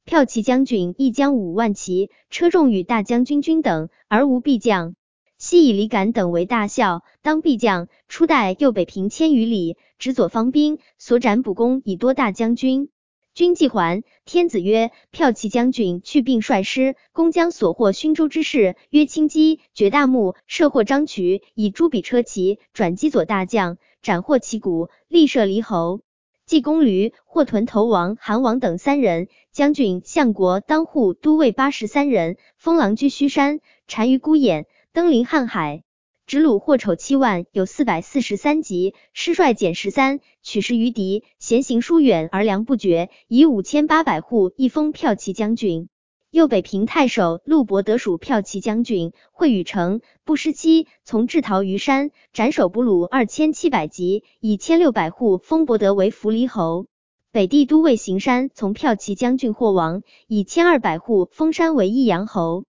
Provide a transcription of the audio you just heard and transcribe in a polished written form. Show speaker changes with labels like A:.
A: 骠骑将军亦将5万骑，车重与大将军均等，而无裨将。昔以李敢等为大校，当裨将，初代右北平1000余里，指左方兵，所斩捕功以多大将军。军既还，天子曰：骠骑将军去并率师，攻将所获勋州之事，曰青击，掘大木，射获张渠，以诸比车骑，转击左大将，斩获其骨，立射离侯。既攻驴，获屯头王、韩王等3人，将军、相国、当户、都尉83人，封狼居虚山，单于孤偃，登临瀚海。执虏获丑7万，有443级，师率减13，取10余敌，闲行疏远而粮不绝，以5800户一封骠骑将军。右北平太守陆伯得属骠骑将军，会与城，不失期，从至陶于山，斩首捕虏2700级，以1600户封伯得为扶黎侯。北地都尉邢山从骠骑将军获王，以1200户封山为益阳侯。